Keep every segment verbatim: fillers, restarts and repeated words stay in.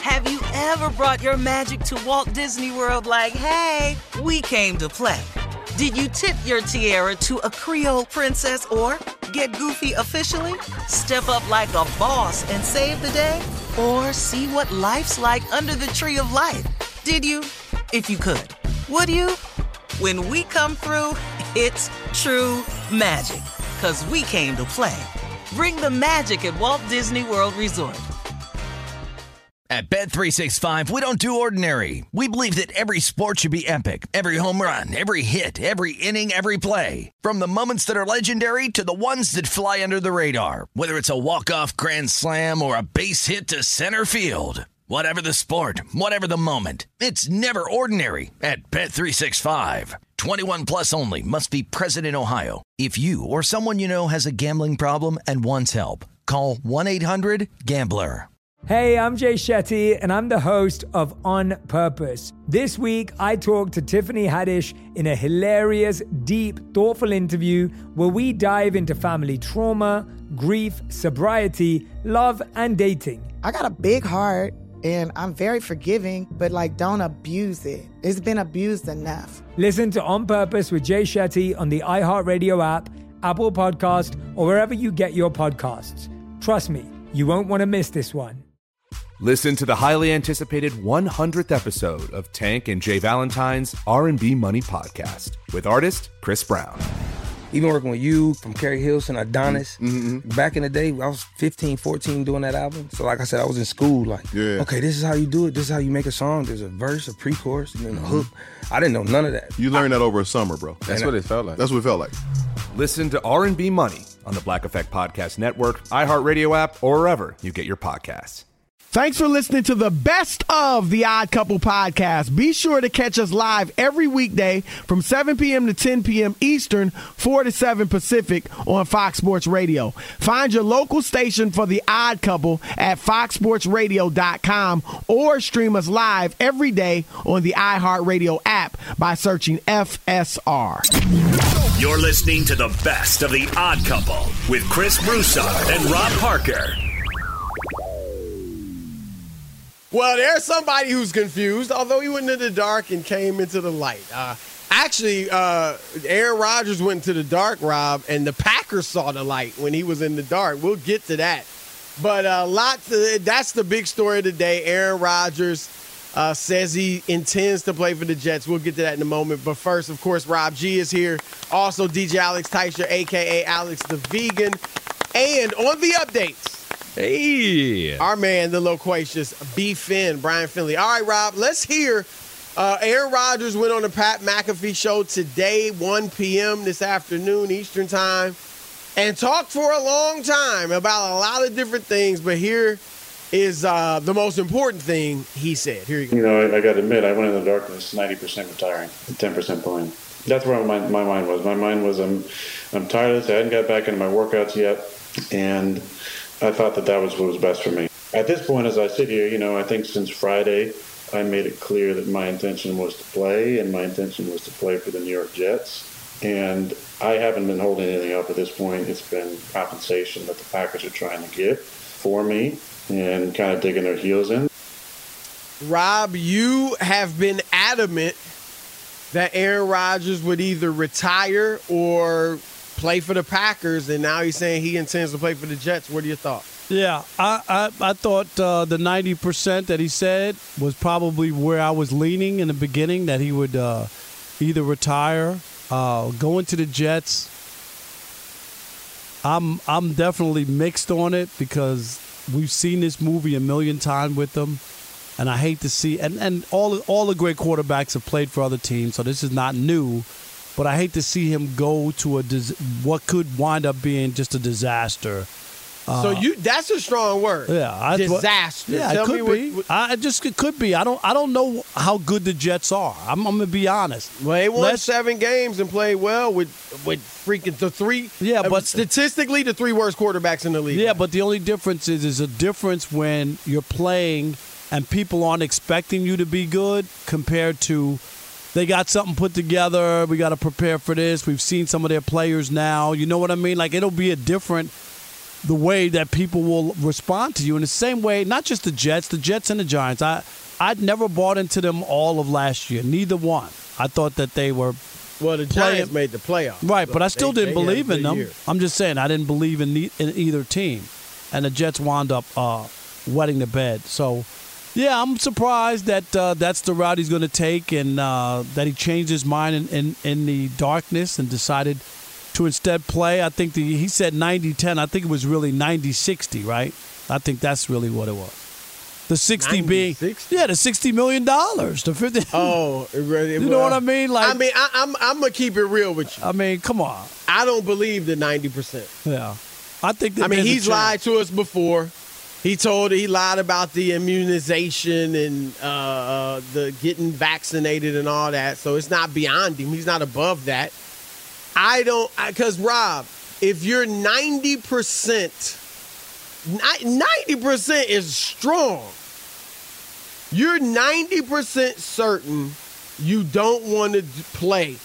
Have you ever brought your magic to Walt Disney World like, hey, we came to play? Did you tip your tiara to a Creole princess or get goofy officially? Step up like a boss and save the day? Or see what life's like under the tree of life? Did you? If you could. Would you? When we come through, it's true magic. 'Cause we came to play. Bring the magic at Walt Disney World Resort. At Bet three sixty-five, we don't do ordinary. We believe that every sport should be epic. Every home run, every hit, every inning, every play. From the moments that are legendary to the ones that fly under the radar. Whether it's a walk-off grand slam or a base hit to center field. Whatever the sport, whatever the moment. It's never ordinary at Bet three sixty-five. twenty-one plus only. Must be present in Ohio. If you or someone you know has a gambling problem and wants help, call one eight hundred gambler. Hey, I'm Jay Shetty, and I'm the host of On Purpose. This week, I talked to Tiffany Haddish in a hilarious, deep, thoughtful interview where we dive into family trauma, grief, sobriety, love, and dating. I got a big heart, and I'm very forgiving, but, like, don't abuse it. It's been abused enough. Listen to On Purpose with Jay Shetty on the iHeartRadio app, Apple Podcast, or wherever you get your podcasts. Trust me, you won't want to miss this one. Listen to the highly anticipated one hundredth episode of Tank and Jay Valentine's R and B Money Podcast with artist Chris Brown. Even working with you, from Kerry Hilson, Adonis, Mm-hmm. back in the day, I was fifteen, fourteen doing that album. So like I said, I was in school like, Yeah. okay, this is how you do it. This is how you make a song. There's a verse, a pre-chorus, and then a hook. I didn't know none of that. You learned that over a summer, bro. That's And what I- it felt like. That's what it felt like. Listen to R and B Money on the Black Effect Podcast Network, iHeartRadio app, or wherever you get your podcasts. Thanks for listening to the best of the Odd Couple podcast. Be sure to catch us live every weekday from seven p.m. to ten p.m. Eastern, four to seven Pacific on Fox Sports Radio. Find your local station for the Odd Couple at fox sports radio dot com or stream us live every day on the iHeartRadio app by searching F S R. You're listening to the best of the Odd Couple with Chris Broussard and Rob Parker. Well, there's somebody who's confused, although he went into the dark and came into the light. Uh, actually, uh, Aaron Rodgers went to the dark, Rob, and the Packers saw the light when he was in the dark. We'll get to that. But uh, lots of, that's the big story of the day. Aaron Rodgers uh, says he intends to play for the Jets. We'll get to that in a moment. But first, of course, Rob G is here. Also, D J Alex Teicher, a k a. Alex the Vegan. And on the updates, Hey. our man, the loquacious B. Finn, Brian Finley. All right, Rob, let's hear. Uh, Aaron Rodgers went on the Pat McAfee show today, one p.m. this afternoon, Eastern time, and talked for a long time about a lot of different things. But here is uh, the most important thing he said. Here you go. You know, I, I got to admit, I went in the darkness ninety percent retiring, ten percent playing. That's where my, my mind was. My mind was, I'm, I'm tired of this. I hadn't got back into my workouts yet, and I thought that that was what was best for me. At this point, as I sit here, you know, I think since Friday, I made it clear that my intention was to play, and my intention was to play for the New York Jets. And I haven't been holding anything up at this point. It's been compensation that the Packers are trying to give for me and kind of digging their heels in. Rob, you have been adamant that Aaron Rodgers would either retire or play for the Packers, and now he's saying he intends to play for the Jets. What are your thoughts? Yeah, I I, I thought uh, the ninety percent that he said was probably where I was leaning in the beginning, that he would uh, either retire, uh, go into the Jets. I'm I'm definitely mixed on it because we've seen this movie a million times with them, and I hate to see and, and all all the great quarterbacks have played for other teams, so this is not new. But I hate to see him go to a dis- what could wind up being just a disaster. Uh, so you—that's a strong word. Yeah, I, disaster. Yeah, Tell it could me what, be. what, I just it could be. I don't. I don't know how good the Jets are. I'm, I'm gonna be honest. Well, they won Let's, seven games and played well with with freaking the three. Yeah, uh, but statistically, the three worst quarterbacks in the league. Yeah, but the only difference is is a difference when you're playing and people aren't expecting you to be good compared to. They got something put together. We got to prepare for this. We've seen some of their players now. You know what I mean? Like, it'll be a different the way that people will respond to you in the same way. Not just the Jets, the Jets and the Giants. I I'd never bought into them all of last year. Neither one. I thought that they were. Well, the playing, Giants made the playoffs. Right, so but I still they, didn't they believe in them. Year. I'm just saying I didn't believe in, ne- in either team. And the Jets wound up uh, wetting the bed. So, yeah, I'm surprised that uh, that's the route he's going to take and uh, that he changed his mind in, in, in the darkness and decided to instead play. I think the, he said ninety ten. I think it was really ninety sixty, right? I think that's really what it was. The sixty being, yeah, the sixty million dollars. The fifty. Oh, it, it, you know what I mean? Like, I mean, I, I'm I'm gonna keep it real with you. I mean, come on. I don't believe the ninety percent. Yeah, I think. That I mean, he's lied to us before. He told he lied about the immunization and uh, uh, the getting vaccinated and all that. So it's not beyond him. He's not above that. I don't, because Rob, if you're ninety percent. ninety percent is strong. You're ninety percent certain you don't want to play.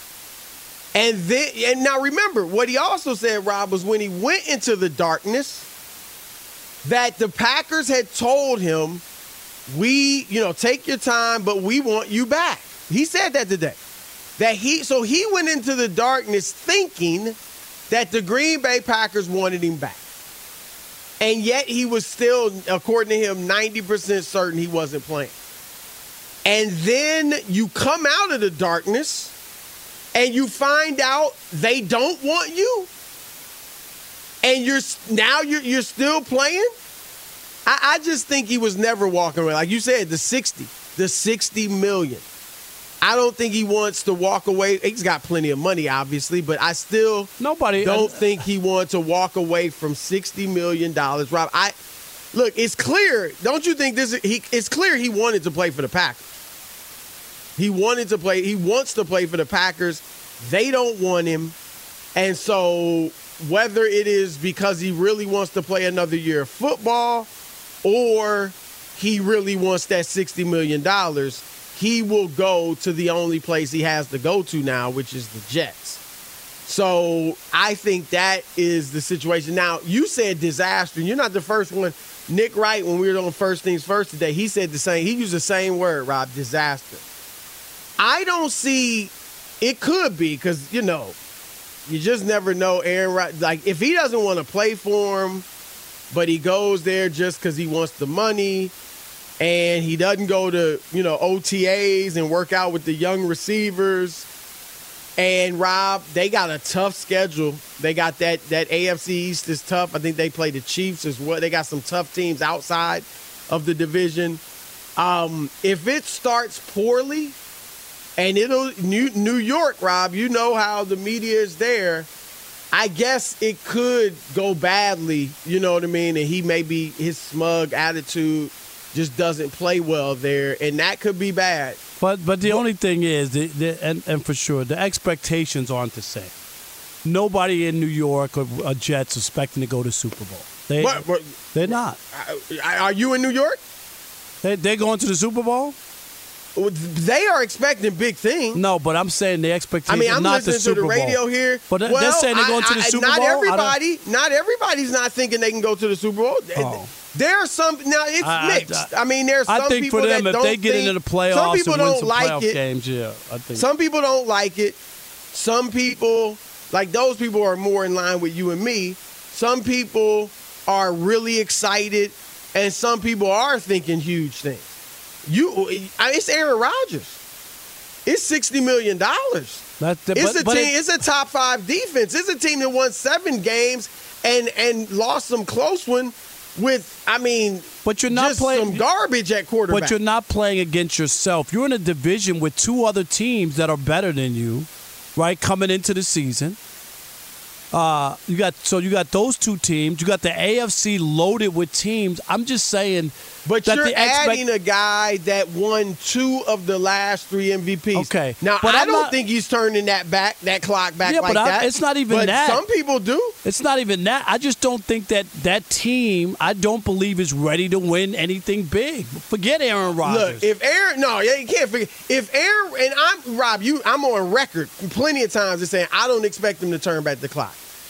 And then, and now remember, what he also said, Rob, was when he went into the darkness, that the Packers had told him, we, you know, take your time, but we want you back. He said that today. That he, so he went into the darkness thinking that the Green Bay Packers wanted him back. And yet he was still, according to him, ninety percent certain he wasn't playing. And then you come out of the darkness and you find out they don't want you. And you're now you're, you're still playing. I, I just think he was never walking away. Like you said, the sixty, the sixty million. I don't think he wants to walk away. He's got plenty of money, obviously, but I still Nobody, don't uh, think he wants to walk away from sixty million dollars. Rob, I look, it's clear. Don't you think this is, he, it's clear he wanted to play for the Packers. He wanted to play. He wants to play for the Packers. They don't want him. And so whether it is because he really wants to play another year of football or he really wants that sixty million dollars, he will go to the only place he has to go to now, which is the Jets. So I think that is the situation. Now, you said disaster, and you're not the first one. Nick Wright, when we were on First Things First today, he said the same. He used the same word, Rob, disaster. I don't see – it could be because, you know, you just never know Aaron Rodgers. Like, if he doesn't want to play for him, but he goes there just because he wants the money – and he doesn't go to, you know, O T As and work out with the young receivers. And, Rob, they got a tough schedule. They got that that A F C East is tough. I think they play the Chiefs as well. They got some tough teams outside of the division. Um, if it starts poorly, and it'll New, New York, Rob, you know how the media is there. I guess it could go badly, you know what I mean? And he maybe his smug attitude just doesn't play well there, and that could be bad. But but the only thing is, the, the, and, and for sure, the expectations aren't the same. Nobody in New York or, or Jets expecting to go to Super Bowl. They, what, what, they're not. Are you in New York? They, they're going to the Super Bowl? They are expecting big things. No, but I'm saying the expectation. I mean, I'm not listening the Super to the radio Bowl. here. But well, they're saying they're going I, to the I, Super not Bowl. Everybody, not everybody's not thinking they can go to the Super Bowl. Oh. There are some now. It's I, mixed. I, I, I mean, there's some I think people for them, that if don't they get think, into the playoffs some people and win don't some like playoff it. games, yeah, I think some people don't like it. Some people, like those people, are more in line with you and me. Some people are really excited, and some people are thinking huge things. You, it's Aaron Rodgers. It's sixty million dollars. That's the, it's but, a but team. it, it's a top five defense. It's a team that won seven games and and lost some close one with. I mean, but you're not just playing some garbage at quarterback. But you're not playing against yourself. You're in a division with two other teams that are better than you, right? Coming into the season. Uh, you got so you got those two teams. You got the A F C loaded with teams. I'm just saying. But that you're the expect- adding a guy that won two of the last three M V Ps. Okay, now but I I'm don't not, think he's turning that back, that clock back yeah, like but I, that. it's not even but that. Some people do. It's not even that. I just don't think that that team. I don't believe is ready to win anything big. Forget Aaron Rodgers. Look, if Aaron, no, you can't forget. If Aaron and I'm Rob, you, I'm on record plenty of times as saying I don't expect him to turn back the clock.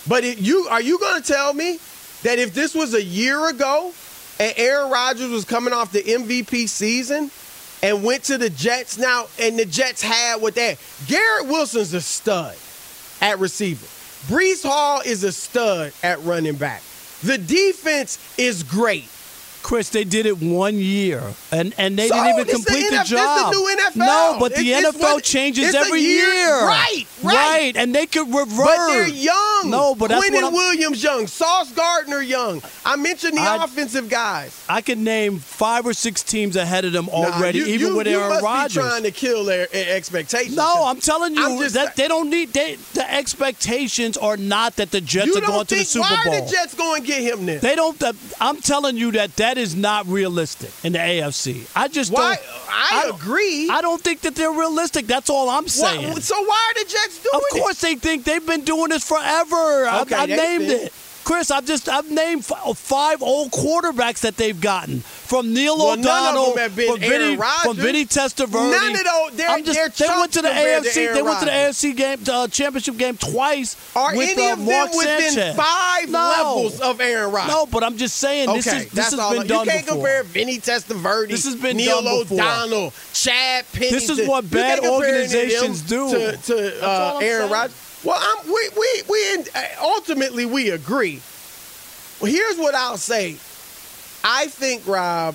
But it, you are you going to tell me that if this was a year ago and Aaron Rodgers was coming off the M V P season and went to the Jets now, and the Jets had what they had. Garrett Wilson's a stud at receiver. Breece Hall is a stud at running back. The defense is great. Chris, they did it one year, and, and they so, didn't even it's complete the, the N F, job. It's the new N F L. No, but the it's, N F L it's changes every year. year. Right, right. Right, and they could revert. But they're young. No, but that's Quinnen what I'm, Williams young. Sauce Gardner young. I mentioned the I, offensive guys. I could name five or six teams ahead of them already, nah, you, even you, with you Aaron must Rodgers. Be trying to kill their expectations. No, I'm telling you I'm just, that they don't need they, the expectations are not that the Jets are going to the Super why Bowl. Why are the Jets going to get him then? They don't. I'm telling you that that is not realistic in the A F C. I just why, don't. I, I agree. I don't think that they're realistic. That's all I'm saying. Why, so why are the Jets doing it? Of course, it? they think they've been doing this forever. Okay, I, I named been. it. Chris, I've just I've named five old quarterbacks that they've gotten from Neil well, O'Donnell, none of them have been from Vinny, from Vinny Testaverde. None of those. They're, I'm just, they're they went to the A F C. To they went to the A F C Rodgers. game, uh, championship game twice. Are with, any uh, of Mark them within Sanchez. five no. levels of Aaron Rodgers? No, but I'm just saying okay, this is this that's has all been I, done You can't before. compare Vinny Testaverde, This has been Neil done before. O'Donnell, Chad Pennington. This is what bad organizations do. To, to uh, Aaron Rodgers. Well, I'm, we we we in, ultimately we agree. Well, here's what I'll say. I think, Rob,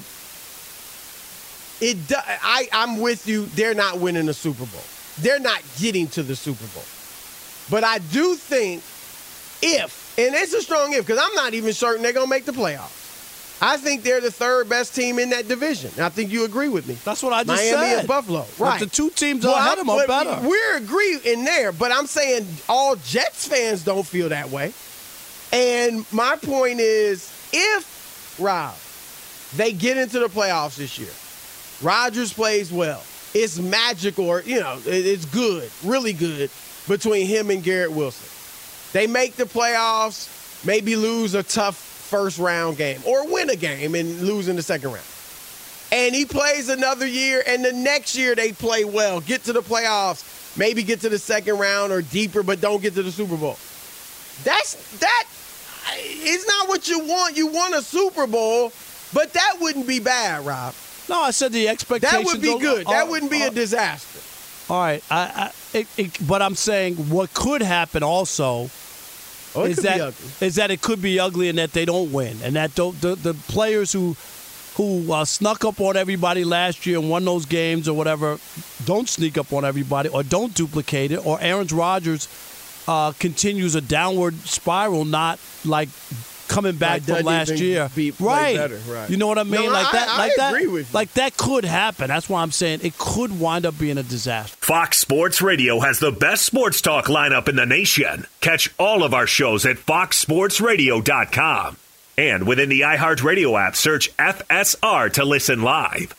it. I I'm with you. They're not winning the Super Bowl. They're not getting to the Super Bowl. But I do think if, and it's a strong if, because I'm not even certain they're gonna make the playoffs. I think they're the third best team in that division. I think you agree with me. That's what I just Miami said. Miami and Buffalo. Right. But the two teams well, ahead of them are better. We're agree in there, but I'm saying all Jets fans don't feel that way. And my point is, if, Rob, they get into the playoffs this year, Rodgers plays well, it's magical, or, you know, it's good, really good, between him and Garrett Wilson. They make the playoffs, maybe lose a tough first-round game, or win a game and lose in the second round. And he plays another year, and the next year they play well, get to the playoffs, maybe get to the second round or deeper, but don't get to the Super Bowl. That's that. It's not what you want. You want a Super Bowl, but that wouldn't be bad, Rob. No, I said the expectations. That would be good. Are, that wouldn't be are, a disaster. All right, I, I, it, it, but I'm saying what could happen also oh, is that is that it could be ugly and that they don't win, and that the the, the players who who uh, snuck up on everybody last year and won those games or whatever don't sneak up on everybody or don't duplicate it, or Aaron Rodgers uh, continues a downward spiral, not like coming back like from last year. Be, right. better, right. You know what I mean? No, like I, that. I, like I that. agree with you. Like that could happen. That's why I'm saying it could wind up being a disaster. Fox Sports Radio has the best sports talk lineup in the nation. Catch all of our shows at fox sports radio dot com. And within the iHeartRadio app, search F S R to listen live.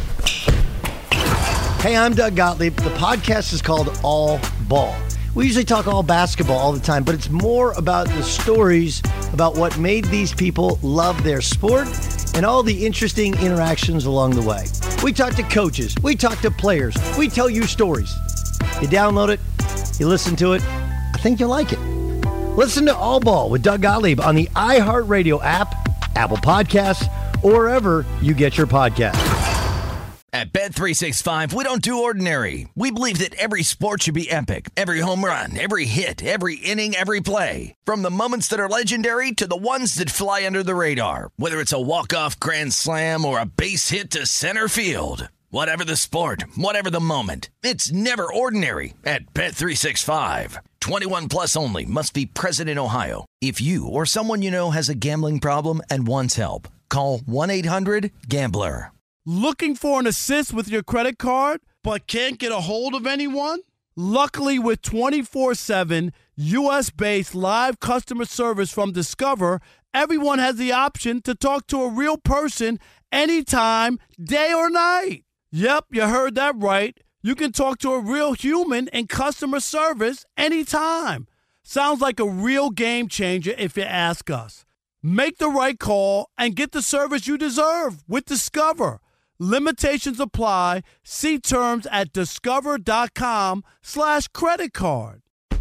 Hey, I'm Doug Gottlieb. The podcast is called All Ball. We usually talk all basketball all the time, but it's more about the stories about what made these people love their sport and all the interesting interactions along the way. We talk to coaches. We talk to players. We tell you stories. You download it. You listen to it. I think you'll like it. Listen to All Ball with Doug Gottlieb on the iHeartRadio app, Apple Podcasts, or wherever you get your podcasts. At Bet three sixty-five, we don't do ordinary. We believe that every sport should be epic. Every home run, every hit, every inning, every play. From the moments that are legendary to the ones that fly under the radar. Whether it's a walk-off grand slam or a base hit to center field. Whatever the sport, whatever the moment. It's never ordinary at Bet three sixty-five. twenty-one plus only. Must be present in Ohio. If you or someone you know has a gambling problem and wants help, call one eight hundred gambler. Looking for an assist with your credit card, but can't get a hold of anyone? Luckily, with twenty-four seven U S-based live customer service from Discover, everyone has the option to talk to a real person anytime, day or night. Yep, you heard that right. You can talk to a real human in customer service anytime. Sounds like a real game changer if you ask us. Make the right call and get the service you deserve with Discover. Limitations apply. See terms at discover.com slash credit card.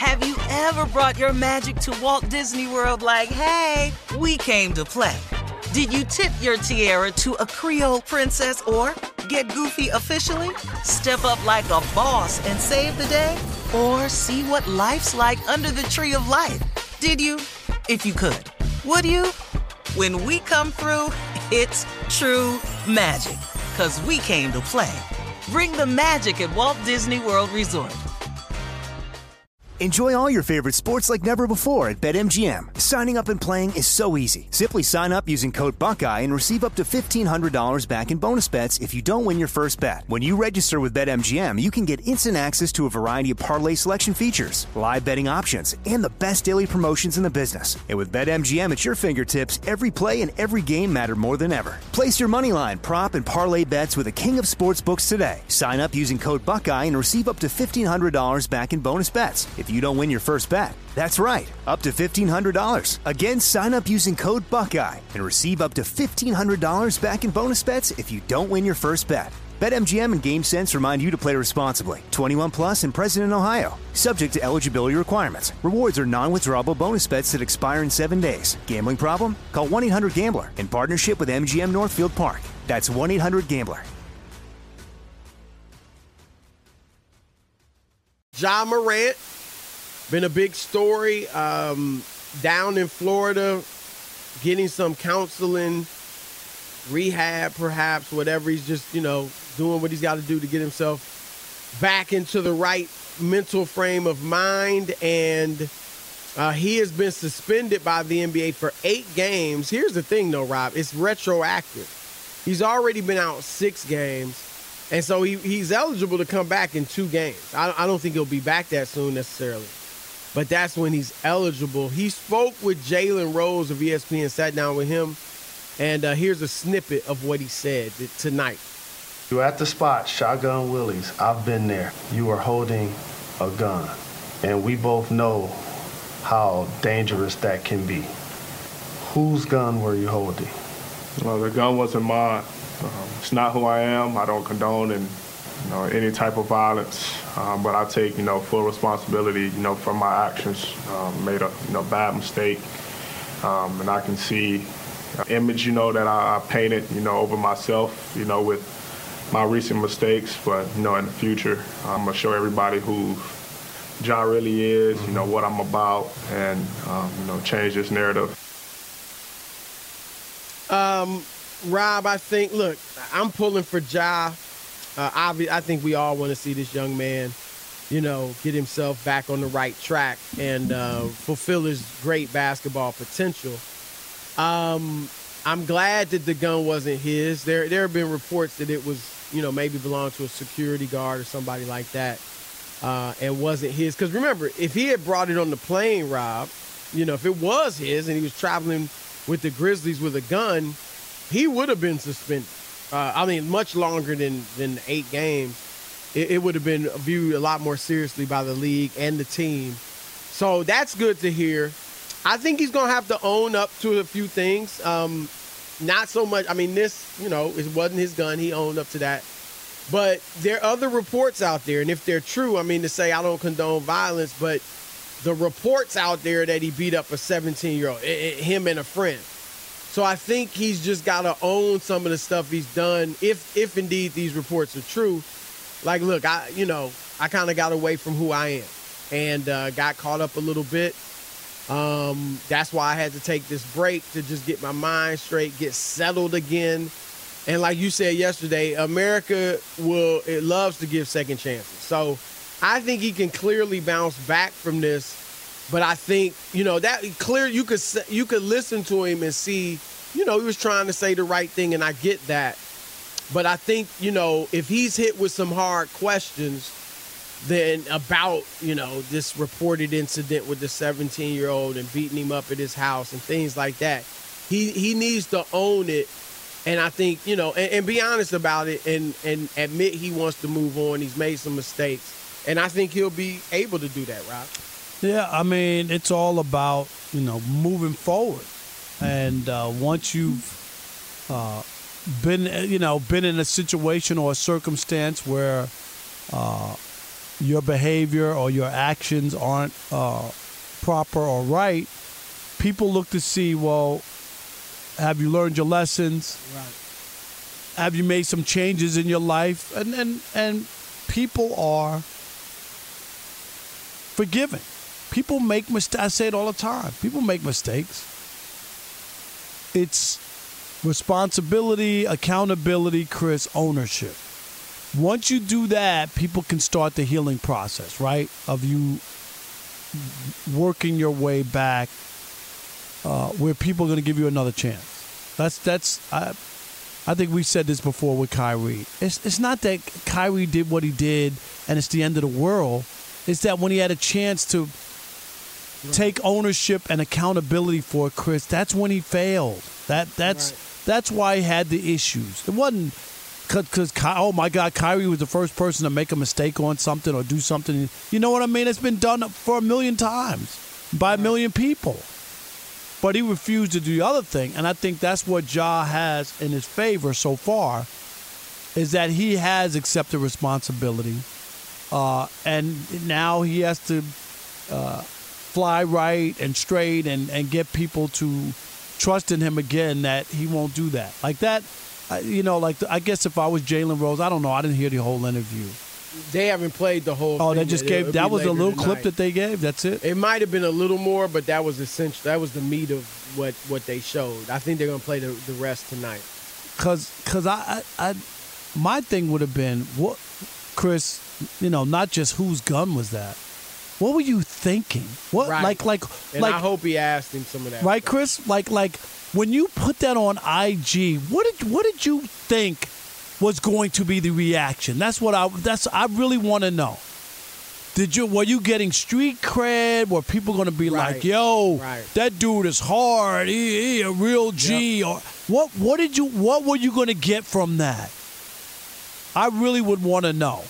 Have you ever brought your magic to Walt Disney World like, hey, we came to play? Did you tip your tiara to a Creole princess or get goofy officially? Step up like a boss and save the day? Or see what life's like under the tree of life? Did you? If you could. Would you? When we come through, it's true magic. 'Cause we came to play. Bring the magic at Walt Disney World Resort. Enjoy all your favorite sports like never before at BetMGM. Signing up and playing is so easy. Simply sign up using code Buckeye and receive up to fifteen hundred dollars back in bonus bets if you don't win your first bet. When you register with BetMGM, you can get instant access to a variety of parlay selection features, live betting options, and the best daily promotions in the business. And with BetMGM at your fingertips, every play and every game matter more than ever. Place your moneyline, prop, and parlay bets with the king of sportsbooks today. Sign up using code Buckeye and receive up to fifteen hundred dollars back in bonus bets if you don't win your first bet. That's right, up to fifteen hundred dollars. Again, sign up using code Buckeye and receive up to fifteen hundred dollars back in bonus bets if you don't win your first bet. BetMGM and GameSense remind you to play responsibly. twenty-one plus and present in Ohio. Subject to eligibility requirements. Rewards are non-withdrawable bonus bets that expire in seven days. Gambling problem? Call one eight hundred gambler in partnership with M G M Northfield Park. That's one eight hundred gambler. Ja Morant. Been a big story um, down in Florida, getting some counseling, rehab perhaps, whatever. He's just, you know, doing what he's got to do to get himself back into the right mental frame of mind. And uh, he has been suspended by the N B A for eight games. Here's the thing, though, Rob. It's retroactive. He's already been out six games. And so he, he's eligible to come back in two games. I, I don't think he'll be back that soon necessarily. But that's when he's eligible. He spoke with Jalen Rose of E S P N, sat down with him, and uh, here's a snippet of what he said tonight. You're at the spot, Shotgun Willie's. I've been there. You are holding a gun, and we both know how dangerous that can be. Whose gun were you holding? Well, the gun wasn't mine. Um, it's not who I am. I don't condone and you know, any type of violence, um, but I take, you know, full responsibility, you know, for my actions. Um, made a, you know, bad mistake, um, and I can see an image, you know, that I, I painted, you know, over myself, you know, with my recent mistakes. But, you know, in the future, I'm gonna show everybody who Ja really is, you know, what I'm about, and um, you know, change this narrative. Um, Rob, I think, look, I'm pulling for Ja. Uh, obvi- I think we all want to see this young man, you know, get himself back on the right track and uh, fulfill his great basketball potential. Um, I'm glad that the gun wasn't his. There, there have been reports that it was, you know, maybe belonged to a security guard or somebody like that, uh, and wasn't his. Because remember, if he had brought it on the plane, Rob, you know, if it was his and he was traveling with the Grizzlies with a gun, he would have been suspended. Uh, I mean, much longer than, than eight games. It, it would have been viewed a lot more seriously by the league and the team. So that's good to hear. I think he's going to have to own up to a few things. Um, not so much. I mean, this, you know, it wasn't his gun. He owned up to that. But there are other reports out there. And if they're true, I mean, to say I don't condone violence, but the reports out there that he beat up a seventeen-year-old, him and a friend. So I think he's just got to own some of the stuff he's done, if if indeed these reports are true. Like, look, I you know, I kind of got away from who I am and uh, got caught up a little bit. Um, that's why I had to take this break to just get my mind straight, get settled again. And like you said yesterday, America will it loves to give second chances. So I think he can clearly bounce back from this. But I think, you know, that clear you could you could listen to him and see, you know, he was trying to say the right thing, and I get that. But I think, you know, if he's hit with some hard questions then about, you know, this reported incident with the seventeen-year-old and beating him up at his house and things like that, he he needs to own it. And I think, you know, and, and be honest about it and, and admit he wants to move on. He's made some mistakes. And I think he'll be able to do that, Rob. Yeah, I mean, it's all about, you know, moving forward. And uh, once you've uh, been, you know, been in a situation or a circumstance where uh, your behavior or your actions aren't uh, proper or right, people look to see, well, have you learned your lessons? Right. Have you made some changes in your life? And and, and people are forgiving. People make mistakes. I say it all the time. People make mistakes. It's responsibility, accountability, Chris, ownership. Once you do that, people can start the healing process, right? Of you working your way back uh, where people are going to give you another chance. That's, that's I, I think we said this before with Kyrie. It's, it's not that Kyrie did what he did and it's the end of the world. It's that when he had a chance to take ownership and accountability for it, Chris, that's when he failed. That That's right. That's why he had the issues. It wasn't because, oh, my God, Kyrie was the first person to make a mistake on something or do something. You know what I mean? It's been done for a million times by a million people. But he refused to do the other thing. And I think that's what Ja has in his favor so far, is that he has accepted responsibility. Uh, and now he has to uh, fly right and straight and, and get people to trust in him again, that he won't do that. Like that, uh, you know, like the, I guess if I was Jalen Rose, I don't know. I didn't hear the whole interview. They haven't played the whole oh, thing. they just gave, that was a little tonight. clip that they gave? That's it? It might have been a little more, but that was essential. That was the meat of what, what they showed. I think they're going to play the, the rest tonight. Because cause I, I, I, my thing would have been, what, Chris, you know, not just whose gun was that. What were you thinking? What right. like like and like I hope he asked him some of that. Right, stuff. Chris? Like like when you put that on I G, what did what did you think was going to be the reaction? That's what I that's I really want to know. Did you were you getting street cred? Were people going to be right. like, "Yo, right. that dude is hard. He, he a real G." Yep. Or what what did you what were you going to get from that? I really would want to know.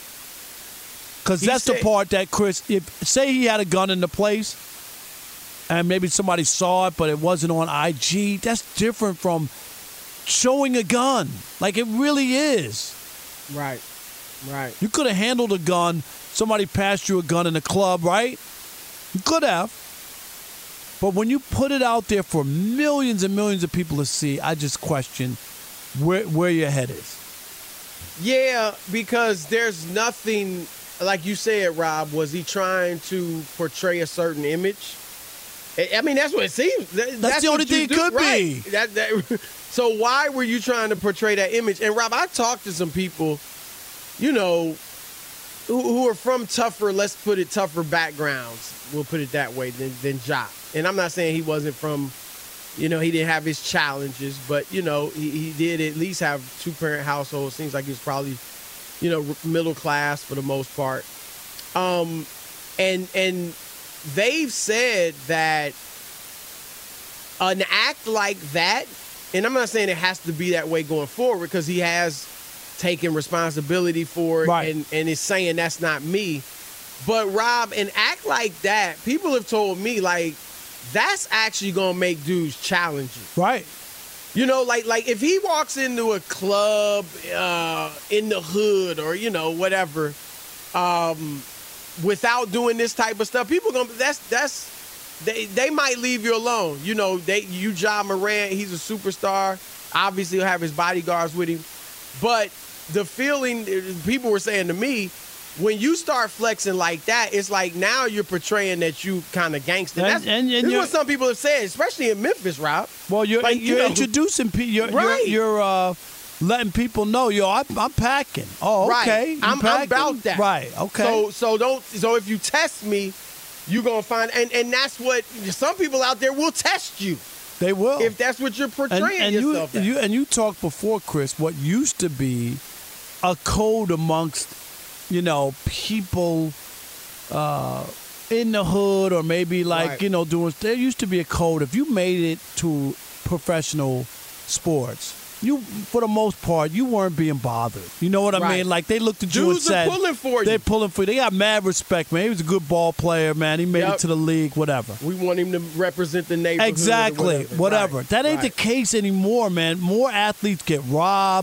Because that's said, the part that Chris, if say he had a gun in the place and maybe somebody saw it, but it wasn't on I G, that's different from showing a gun. Like it really is. Right, right. You could have handled a gun. Somebody passed you a gun in the club, right? You could have. But when you put it out there for millions and millions of people to see, I just question where where your head is. Yeah, because there's nothing... Like you said, Rob, was he trying to portray a certain image? I mean, that's what it seems. That's, that's the only thing it could right. be. That, that, so why were you trying to portray that image? And, Rob, I talked to some people, you know, who, who are from tougher, let's put it, tougher backgrounds, we'll put it that way, than, than Ja. And I'm not saying he wasn't from, you know, he didn't have his challenges, but, you know, he, he did at least have two-parent households. Seems like he was probably – you know, middle class for the most part. Um, and and they've said that an act like that, and I'm not saying it has to be that way going forward because he has taken responsibility for it right. and, and is saying that's not me. But, Rob, an act like that, people have told me, like, that's actually going to make dudes challenging. Right. You know, like like if he walks into a club uh, in the hood or, you know, whatever, um, without doing this type of stuff, people gonna that's that's they they might leave you alone. You know, they you Ja Morant, he's a superstar. Obviously, he'll have his bodyguards with him. But the feeling people were saying to me, when you start flexing like that, it's like now you're portraying that you kind of gangster. And, That's, and, and this is what some people have said, especially in Memphis, Rob. Well, you're like, you're you know, introducing people. You're, right. you're, you're uh, letting people know, yo, I'm, I'm packing. Oh, okay. Right. I'm, I'm about that. Right. Okay. So so don't. So if you test me, you're gonna find, and and that's what some people out there will test you. They will if that's what you're portraying and, and yourself. You, as. you and you talked before, Chris. What used to be a code amongst, you know, people uh, in the hood or maybe like, right. you know, doing, there used to be a code. If you made it to professional sports, you, for the most part, you weren't being bothered. You know what I right. mean? Like, they looked at you Dudes and said, are pulling for you. They're pulling for you. They got mad respect, man. He was a good ball player, man. He made yep. it to the league, whatever. We want him to represent the neighborhood. Exactly. Whatever. whatever. Right. That ain't right. the case anymore, man. More athletes get robbed.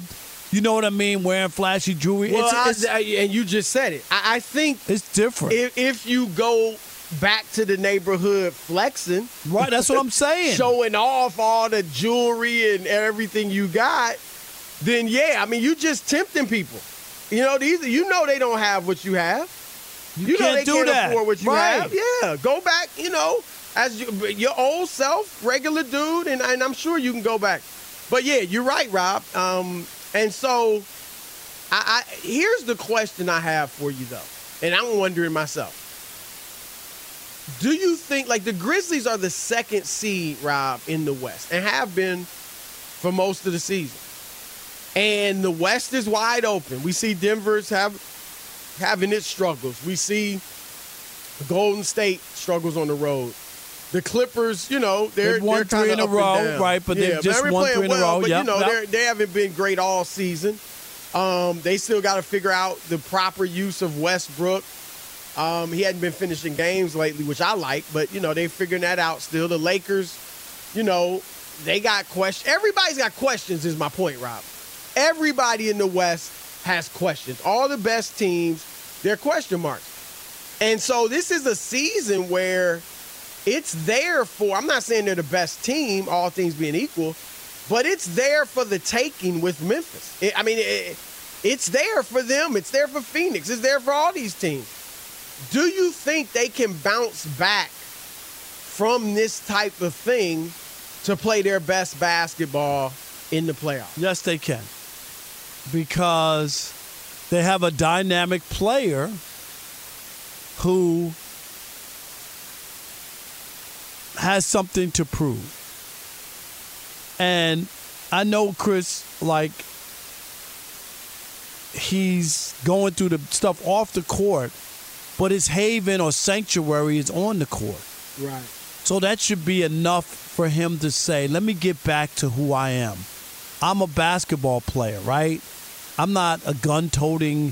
You know what I mean? Wearing flashy jewelry. Well, it's, I, it's, I, and you just said it. I, I think it's different. If, if you go back to the neighborhood flexing, right? That's what I'm saying. Showing off all the jewelry and everything you got, then yeah, I mean, you just tempting people. You know, these you know they don't have what you have. You, you know can't they do can't that. afford what you right. have. Yeah, go back. You know, as you, your old self, regular dude, and, and I'm sure you can go back. But yeah, you're right, Rob. Um, and so, I, I here's the question I have for you though, and I'm wondering myself. Do you think, like, the Grizzlies are the second seed, Rob, in the West, and have been for most of the season? And the West is wide open. We see Denver's have, having its struggles. We see Golden State struggles on the road. The Clippers, you know, they're, they've won they're three in a row, right? But yeah, they've just they're won three in well, a row. But, yep, you know, yep. they haven't been great all season. Um, they still got to figure out the proper use of Westbrook. Um, he hadn't been finishing games lately, which I like, but, you know, they're figuring that out still. The Lakers, you know, they got questions. Everybody's got questions is my point, Rob. Everybody in the West has questions. All the best teams, they're question marks. And so this is a season where it's there for, I'm not saying they're the best team, all things being equal, but it's there for the taking with Memphis. It, I mean, it, it's there for them. It's there for Phoenix. It's there for all these teams. Do you think they can bounce back from this type of thing to play their best basketball in the playoffs? Yes, they can. Because they have a dynamic player who has something to prove. And I know Chris, like, he's going through the stuff off the court, but his haven or sanctuary is on the court. Right. So that should be enough for him to say, let me get back to who I am. I'm a basketball player, right? I'm not a gun-toting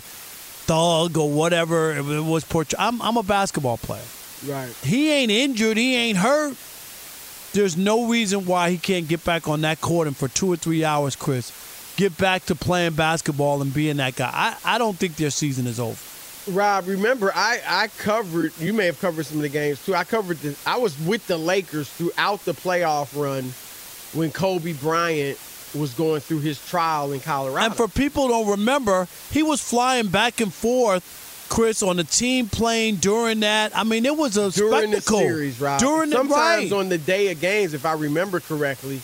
thug or whatever it was portrayed. I'm, I'm a basketball player. Right. He ain't injured. He ain't hurt. There's no reason why he can't get back on that court and for two or three hours, Chris, get back to playing basketball and being that guy. I, I don't think their season is over. Rob, remember, I, I covered, you may have covered some of the games too. I covered the, I was with the Lakers throughout the playoff run when Kobe Bryant was going through his trial in Colorado. And for people who don't remember, he was flying back and forth, Chris, on the team plane during that. I mean, it was a during spectacle. the series, Rob. During the Sometimes right. on the day of games, if I remember correctly,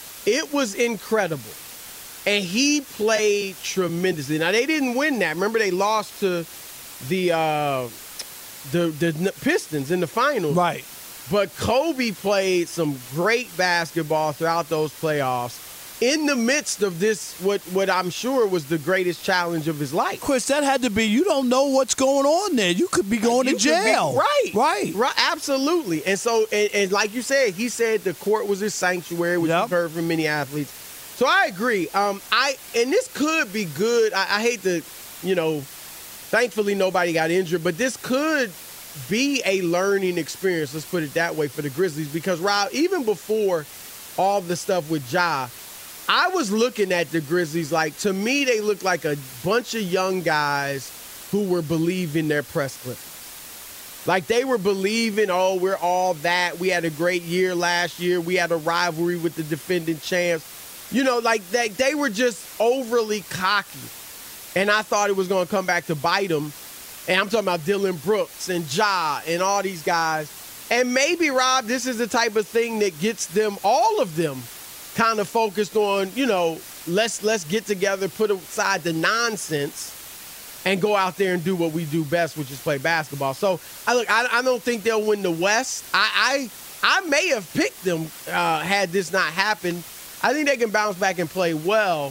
it was incredible. And he played tremendously. Now, they didn't win that. Remember, they lost to the uh, the the Pistons in the finals. Right. But Kobe played some great basketball throughout those playoffs in the midst of this, what what I'm sure was the greatest challenge of his life. Chris, that had to be, you don't know what's going on there. You could be going you to jail. Be, right. Right. Right. Absolutely. And so, and, and like you said, he said the court was his sanctuary, which yep. you've heard from many athletes. So I agree. Um, I and this could be good. I, I hate to, you know, thankfully nobody got injured, but this could be a learning experience, let's put it that way, for the Grizzlies. Because, Rob, even before all the stuff with Ja, I was looking at the Grizzlies like, to me, they looked like a bunch of young guys who were believing their press clippings. Like, they were believing, oh, we're all that. We had a great year last year. We had a rivalry with the defending champs. You know, like, they, they were just overly cocky. And I thought it was going to come back to bite them. And I'm talking about Dylan Brooks and Ja and all these guys. And maybe, Rob, this is the type of thing that gets them, all of them, kind of focused on, you know, let's let's get together, put aside the nonsense, and go out there and do what we do best, which is play basketball. So, I look, I, I don't think they'll win the West. I I, I may have picked them uh, had this not happened. I think they can bounce back and play well.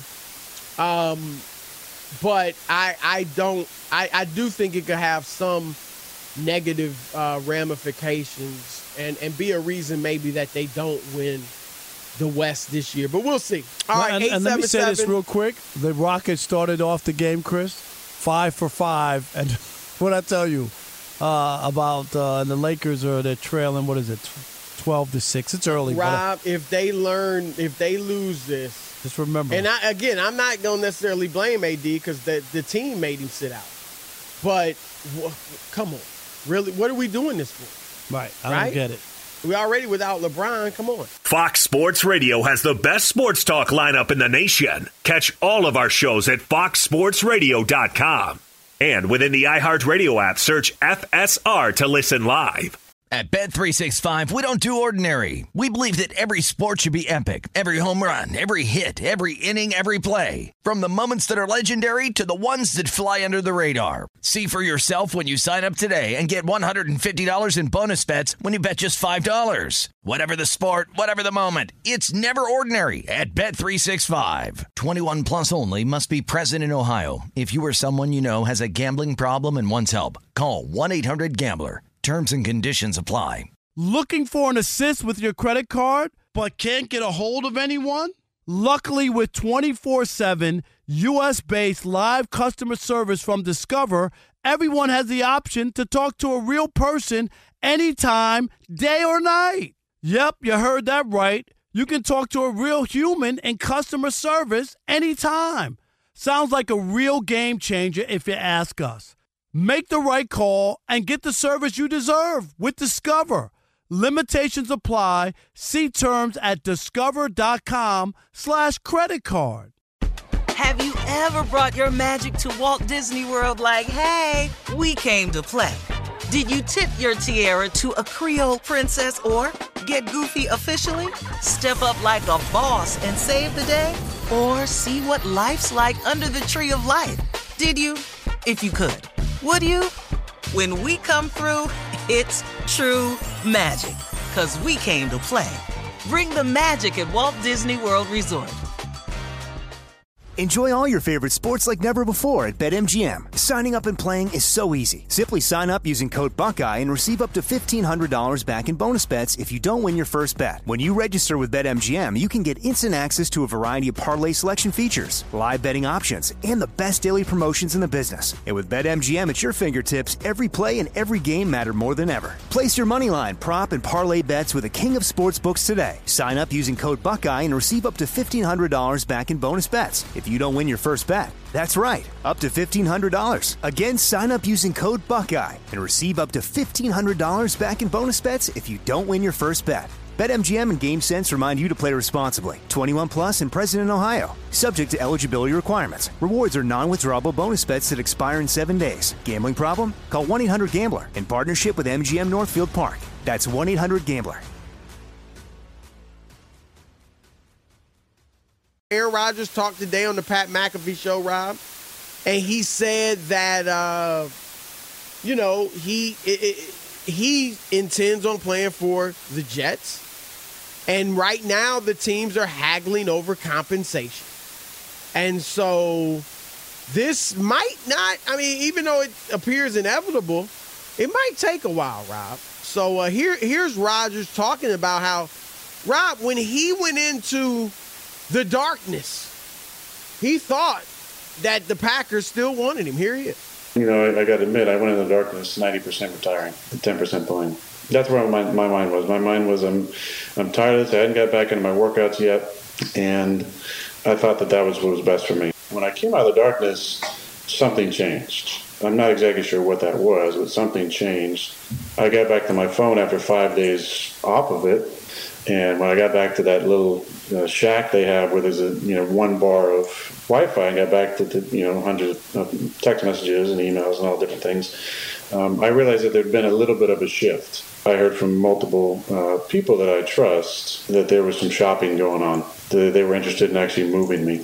Um, but I I don't I, I do think it could have some negative uh, ramifications and, and be a reason maybe that they don't win the West this year. But we'll see. All right, and, and let me say this real quick. The Rockets started off the game, Chris, five for five. And what I tell you uh, about uh, the Lakers, are they're trailing, what is it, twelve to six. It's early. Rob, but, uh, if they learn, if they lose this. Just remember. And I, again, I'm not going to necessarily blame A D because the, the team made him sit out. But w- come on. Really, what are we doing this for? Right. I right? don't get it. We already without LeBron. Come on. Fox Sports Radio has the best sports talk lineup in the nation. Catch all of our shows at fox sports radio dot com. And within the iHeartRadio app, search F S R to listen live. At Bet three sixty-five, we don't do ordinary. We believe that every sport should be epic. Every home run, every hit, every inning, every play. From the moments that are legendary to the ones that fly under the radar. See for yourself when you sign up today and get one hundred fifty dollars in bonus bets when you bet just five dollars. Whatever the sport, whatever the moment, it's never ordinary at Bet three sixty-five. twenty-one plus only. Must be present in Ohio. If you or someone you know has a gambling problem and wants help, call one eight hundred gambler. Terms and conditions apply. Looking for an assist with your credit card, but can't get a hold of anyone? Luckily, with twenty-four seven U S-based live customer service from Discover, everyone has the option to talk to a real person anytime, day or night. Yep, you heard that right. You can talk to a real human in customer service anytime. Sounds like a real game changer if you ask us. Make the right call and get the service you deserve with Discover. Limitations apply. See terms at discover.com slash credit card. Have you ever brought your magic to Walt Disney World like, hey, we came to play? Did you tip your tiara to a Creole princess or get goofy officially? Step up like a boss and save the day? Or see what life's like under the tree of life? Did you? If you could. Would you? When we come through, it's true magic. 'Cause we came to play. Bring the magic at Walt Disney World Resort. Enjoy all your favorite sports like never before at BetMGM. Signing up and playing is so easy. Simply sign up using code Buckeye and receive up to fifteen hundred dollars back in bonus bets if you don't win your first bet. When you register with BetMGM, you can get instant access to a variety of parlay selection features, live betting options, and the best daily promotions in the business. And with BetMGM at your fingertips, every play and every game matter more than ever. Place your moneyline, prop, and parlay bets with the king of sportsbooks today. Sign up using code Buckeye and receive up to fifteen hundred dollars back in bonus bets if you don't win your first bet. That's right, up to fifteen hundred dollars. Again, sign up using code Buckeye and receive up to fifteen hundred dollars back in bonus bets if you don't win your first bet. BetMGM and GameSense remind you to play responsibly. twenty-one plus and present in Ohio. Subject to eligibility requirements. Rewards are non-withdrawable bonus bets that expire in seven days. Gambling problem? Call one eight hundred gambler in partnership with M G M Northfield Park. That's one eight hundred gambler. Aaron Rodgers talked today on the Pat McAfee show, Rob, and he said that, uh, you know, he it, it, he intends on playing for the Jets. And right now the teams are haggling over compensation. And so this might not, I mean, even though it appears inevitable, it might take a while, Rob. So uh, here, here's Rodgers talking about how, Rob, when he went into the darkness, he thought that the Packers still wanted him. Here he is. You know, I, I got to admit, I went in the darkness ninety percent retiring, ten percent playing. That's where my, my mind was. My mind was, I'm I'm tired of this. I hadn't got back into my workouts yet, and I thought that that was what was best for me. When I came out of the darkness, something changed. I'm not exactly sure what that was, but something changed. I got back to my phone after five days off of it, and when I got back to that little uh, shack they have where there's a you know one bar of Wi-Fi, I got back to the, you know hundreds of text messages and emails and all different things. Um, I realized that there'd been a little bit of a shift. I heard from multiple uh, people that I trust that there was some shopping going on. They, they were interested in actually moving me.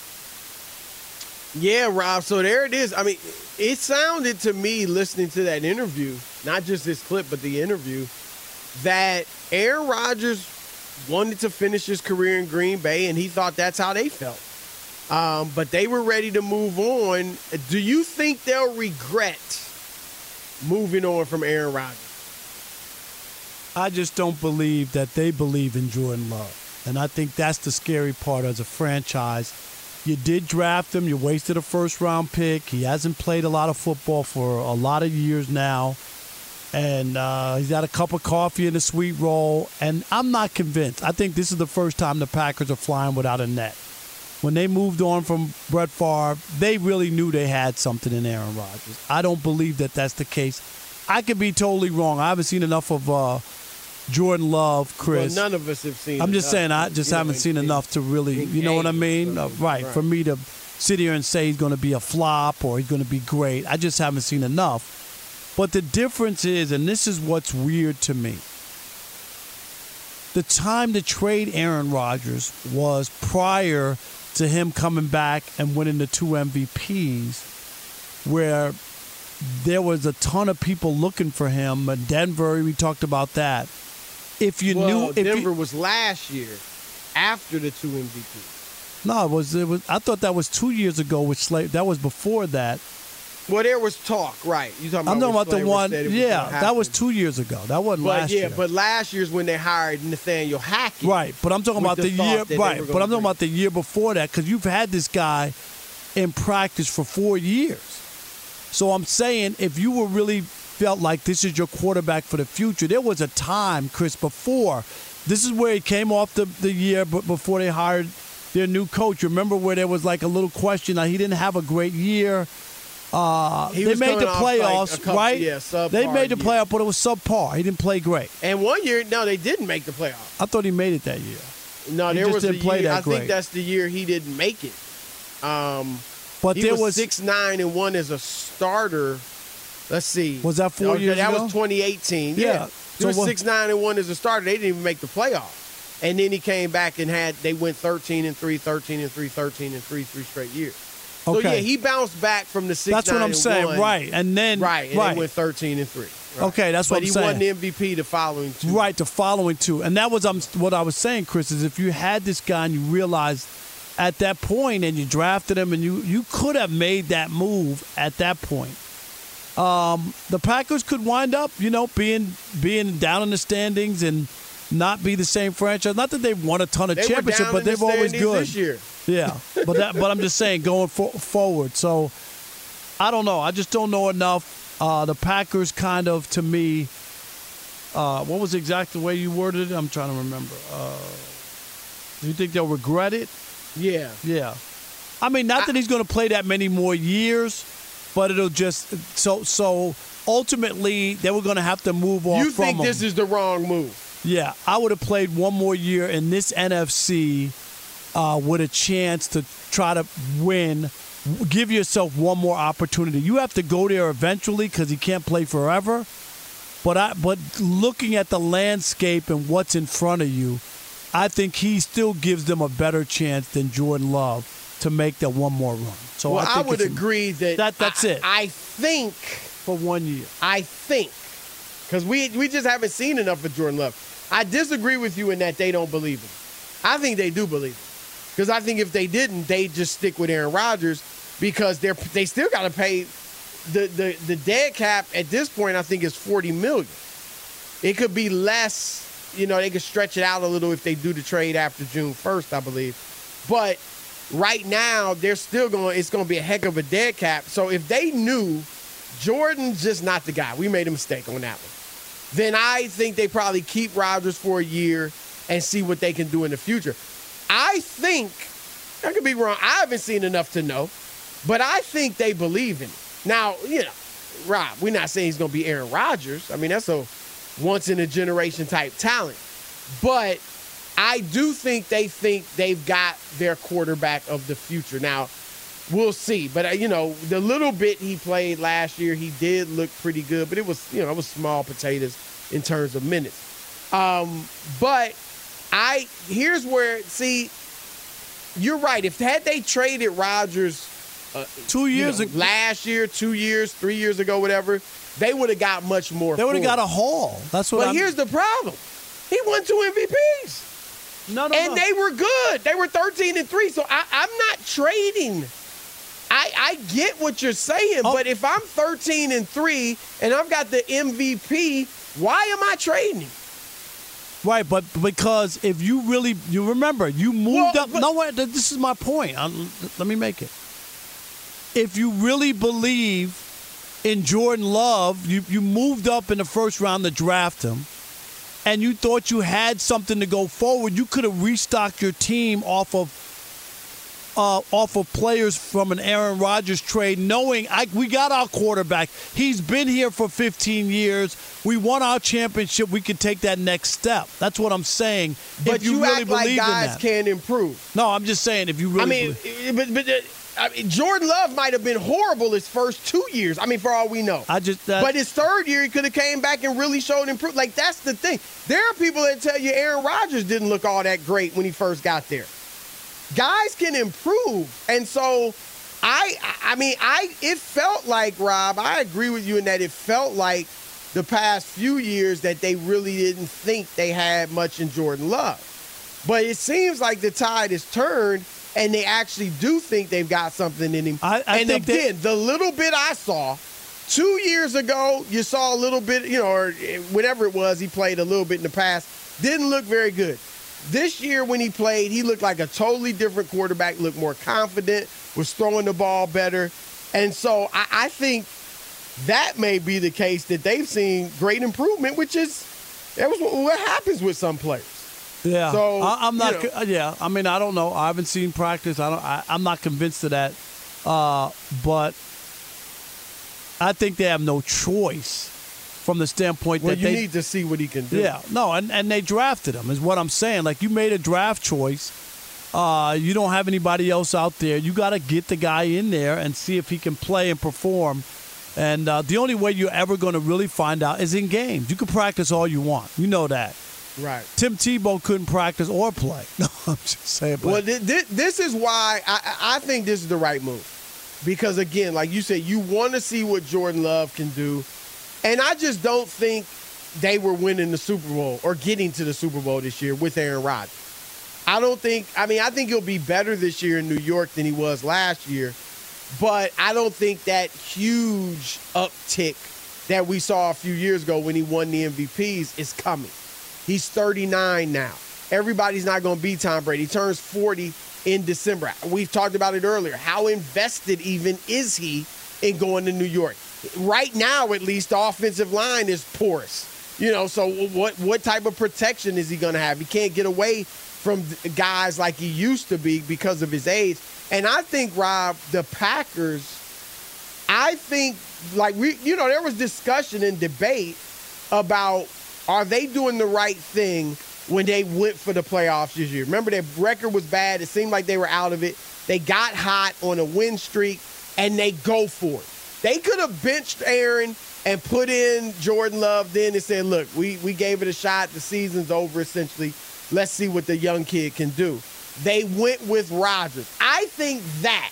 Yeah, Rob. So there it is. I mean, it sounded to me, listening to that interview, not just this clip, but the interview, that Aaron Rodgers wanted to finish his career in Green Bay, and he thought that's how they felt. Um, but they were ready to move on. Do you think they'll regret moving on from Aaron Rodgers? I just don't believe that they believe in Jordan Love. And I think that's the scary part as a franchise. You did draft him. You wasted a first-round pick. He hasn't played a lot of football for a lot of years now. And uh, he's got a cup of coffee and a sweet roll. And I'm not convinced. I think this is the first time the Packers are flying without a net. When they moved on from Brett Favre, they really knew they had something in Aaron Rodgers. I don't believe that that's the case. I could be totally wrong. I haven't seen enough of uh, Jordan Love, Chris. Well, none of us have seen I'm just enough. saying I just You haven't know, seen in- enough to really, in you know what I games mean? or Uh, something. right, Right. for me to sit here and say he's going to be a flop or he's going to be great. I just haven't seen enough. But the difference is, and this is what's weird to me, the time to trade Aaron Rodgers was prior to him coming back and winning the two M V Ps, where there was a ton of people looking for him. And Denver, we talked about that. If you well, knew, if Denver you, was last year after the two M V Ps. no, it was it was. I thought that was two years ago with Slade. That was before that. Well, there was talk, right? You talking about? I'm talking when about the Slater one. said it was Yeah, gonna that was happen. two years ago. That wasn't But last yeah, year. but last year's when they hired Nathaniel Hackett. Right, but I'm talking with about the, the thought year. that they Right, were but gonna I'm talking about the year before that because you've had this guy in practice for four years. So I'm saying if you were really felt like this is your quarterback for the future, there was a time, Chris, before. This is where he came off the, the year but before they hired their new coach. Remember where there was like a little question. Like he didn't have a great year. Uh, He they was made coming the off, like, playoffs, a couple- right? yeah, subpar they made the year. playoff, but it was subpar. He didn't play great. And one year, no, they didn't make the playoffs. I thought he made it that year. No, He there just was a didn't play year. that I think great. that's the year he didn't make it. Um, But he there was, was- six nine and one as a starter. Let's see. Was that four Okay, years that ago? was twenty eighteen. Yeah. Yeah, he So was what- six nine and one as a starter. They didn't even make the playoffs. And then he came back and had they went thirteen and three, thirteen and three, thirteen and three, three straight years. So Okay. yeah, he bounced back from the six. That's what I'm saying, right? And then right, and right. they went thirteen and three. Right. Okay, that's what but I'm he saying. won the M V P the following two. Right, the following two. And that was um, what I was saying, Chris, is if you had this guy and you realized at that point and you drafted him and you, you could have made that move at that point. Um, the Packers could wind up, you know, being being down in the standings and not be the same franchise. Not that they've won a ton of They were championships, down but in the they've always standings good. this year. Yeah, but that, but I'm just saying going for, forward. So I don't know. I just don't know enough. Uh, the Packers kind of, to me, uh, what was exactly the way you worded it? I'm trying to remember. Uh, do you think they'll regret it? Yeah. Yeah. I mean, not that he's going to play that many more years, but it'll just so so. Ultimately, they were going to have to move on. You from think him. this is the wrong move? Yeah, I would have played one more year in this N F C uh, with a chance to try to win. Give yourself one more opportunity. You have to go there eventually because he can't play forever. But I, but looking at the landscape and what's in front of you, I think he still gives them a better chance than Jordan Love to make that one more run. So well, I, I, think would it's a- agree that, that that's I, it I think for one year. I think because we we just haven't seen enough of Jordan Love. I disagree with you in that they don't believe him. I think they do believe him because I think if they didn't, they'd just stick with Aaron Rodgers because they're they still got to pay the, the the dead cap at this point. I think is forty million. It could be less. You know, they could stretch it out a little if they do the trade after June first, I believe. But right now, they're still going. It's going to be a heck of a dead cap. So if they knew Jordan's just not the guy, we made a mistake on that one. Then I think they probably keep Rodgers for a year and see what they can do in the future. I think I could be wrong. I haven't seen enough to know, but I think they believe in it. Now, you know, Rob, we're not saying he's going to be Aaron Rodgers. I mean, that's a once in a generation type talent, but I do think they think they've got their quarterback of the future. Now, we'll see. But, uh, you know, the little bit he played last year, he did look pretty good. But it was, you know, it was small potatoes in terms of minutes. Um, but I here's where, see, you're right. If had they traded Rodgers uh, two years you know, ago, last year, two years, three years ago, whatever, they would have got much more. They would have for got it. a haul. That's what. But I'm, here's the problem: he won two M V Ps. No, no, and no. they were good. They were thirteen and three. So I, I'm not trading. I, I get what you're saying, Oh. but if I'm thirteen and three and I've got the M V P, why am I trading him? Right, but because if you really, you remember, you moved Well, up. but- No, wait, th- this is my point. i let me make it. If you really believe in Jordan Love. You, you moved up in the first round to draft him, and you thought you had something to go forward. You could have restocked your team off of Uh, off of players from an Aaron Rodgers trade, knowing I, we got our quarterback. He's been here for fifteen years. We won our championship. We could take that next step. That's what I'm saying. But if you, you really act like believe guys in that. can improve. No, I'm just saying if you really I mean, believe. but, but uh, I mean, Jordan Love might have been horrible his first two years. I mean, for all we know. I just. That, but his third year, he could have came back and really showed improvement. Like, that's the thing. There are people that tell you Aaron Rodgers didn't look all that great when he first got there. Guys can improve. And so, I I mean, I it felt like, Rob, I agree with you in that it felt like the past few years that they really didn't think they had much in Jordan Love. But it seems like the tide has turned, and they actually do think they've got something in him. I, I and think again, that- the little bit I saw, two years ago, you saw a little bit, you know, or whatever it was, he played a little bit in the past, didn't look very good. This year when he played, he looked like a totally different quarterback, looked more confident, was throwing the ball better. And so I, I think that may be the case, that they've seen great improvement, which is that was what, what happens with some players. Yeah, so I, I'm not. you know. Yeah, I mean, I don't know. I haven't seen practice. I don't. I, I'm not convinced of that. Uh, but I think they have no choice from the standpoint Well, that you they need to see what he can do. Yeah, no, and, and they drafted him, is what I'm saying. Like, you made a draft choice. Uh, you don't have anybody else out there. You got to get the guy in there and see if he can play and perform. And uh, the only way you're ever going to really find out is in games. You can practice all you want. You know that. Right. Tim Tebow couldn't practice or play. No, I'm just saying. But Well, th- th- this is why I, I think this is the right move. Because, again, like you said, you want to see what Jordan Love can do. And I just don't think they were winning the Super Bowl or getting to the Super Bowl this year with Aaron Rodgers. I don't think – I mean, I think he'll be better this year in New York than he was last year. But I don't think that huge uptick that we saw a few years ago when he won the M V Ps is coming. He's thirty-nine now. Everybody's not going to be Tom Brady. He turns forty in December. We've talked about it earlier. How invested even is he in going to New York? Right now, at least, the offensive line is porous. You know, so what what type of protection is he going to have? He can't get away from guys like he used to be because of his age. And I think, Rob, the Packers, I think, like, we, you know, there was discussion and debate about, are they doing the right thing when they went for the playoffs this year? Remember, their record was bad. It seemed like they were out of it. They got hot on a win streak, and they go for it. They could have benched Aaron and put in Jordan Love then and said, look, we, we gave it a shot. The season's over, essentially. Let's see what the young kid can do. They went with Rodgers. I think that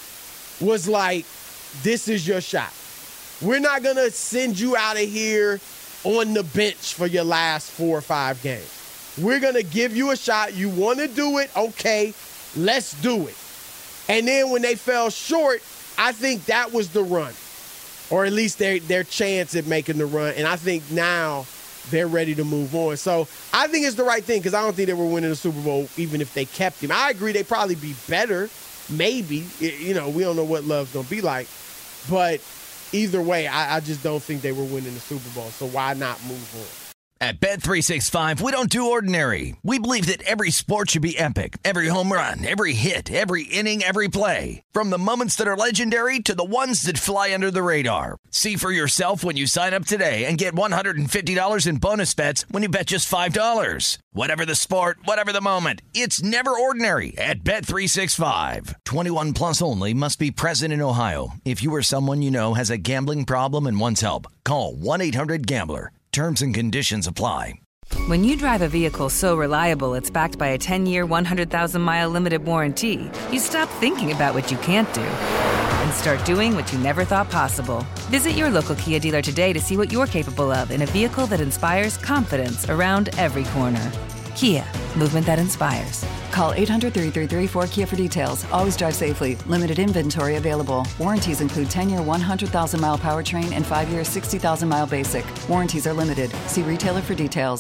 was like, this is your shot. We're not going to send you out of here on the bench for your last four or five games. We're going to give you a shot. You want to do it? Okay, let's do it. And then when they fell short, I think that was the run, or at least their their chance at making the run. And I think now they're ready to move on. So I think it's the right thing, because I don't think they were winning the Super Bowl even if they kept him. I agree they'd probably be better, maybe. You know, we don't know what Love's going to be like. But either way, I, I just don't think they were winning the Super Bowl. So why not move on? At Bet three sixty-five, we don't do ordinary. We believe that every sport should be epic. Every home run, every hit, every inning, every play. From the moments that are legendary to the ones that fly under the radar. See for yourself when you sign up today and get one hundred fifty dollars in bonus bets when you bet just five dollars. Whatever the sport, whatever the moment, it's never ordinary at Bet three sixty-five. twenty-one plus only. Must be present in Ohio. If you or someone you know has a gambling problem and wants help, call one eight hundred gambler. Terms and conditions apply. When you drive a vehicle so reliable it's backed by a ten-year, one hundred thousand mile limited warranty, you stop thinking about what you can't do and start doing what you never thought possible. Visit your local Kia dealer today to see what you're capable of in a vehicle that inspires confidence around every corner. Kia, movement that inspires. Call eight hundred, three three three, four K I A for details. Always drive safely. Limited inventory available. Warranties include ten-year, one hundred thousand mile powertrain and five-year, sixty thousand mile basic. Warranties are limited. See retailer for details.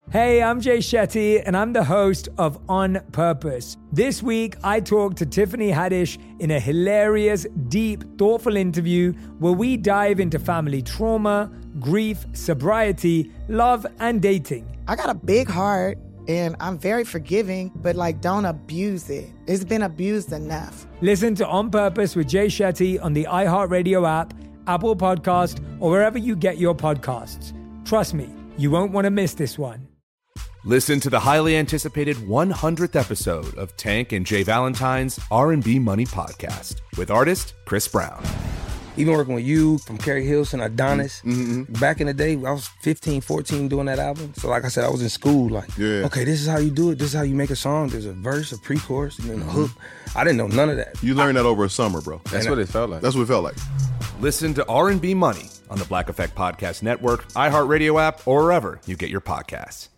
Hey, I'm Jay Shetty, and I'm the host of On Purpose. This week, I talked to Tiffany Haddish in a hilarious, deep, thoughtful interview where we dive into family trauma, grief, sobriety, love, and dating. I got a big heart, and I'm very forgiving, but like, don't abuse it. It's been abused enough. Listen to On Purpose with Jay Shetty on the iHeartRadio app, Apple Podcast, or wherever you get your podcasts. Trust me, you won't want to miss this one. Listen to the highly anticipated one hundredth episode of Tank and Jay Valentine's R and B Money Podcast with artist Chris Brown. Even working with you, from Carrie Hilson, Adonis. Mm-hmm. Back in the day, I was fifteen, fourteen doing that album. So like I said, I was in school like, yeah. okay, this is how you do it. This is how you make a song. There's a verse, a pre-chorus, and then a hook. I didn't know none of that. You learned I, that over a summer, bro. That's what I, it felt like. That's what it felt like. Listen to R and B Money on the Black Effect Podcast Network, iHeartRadio app, or wherever you get your podcasts.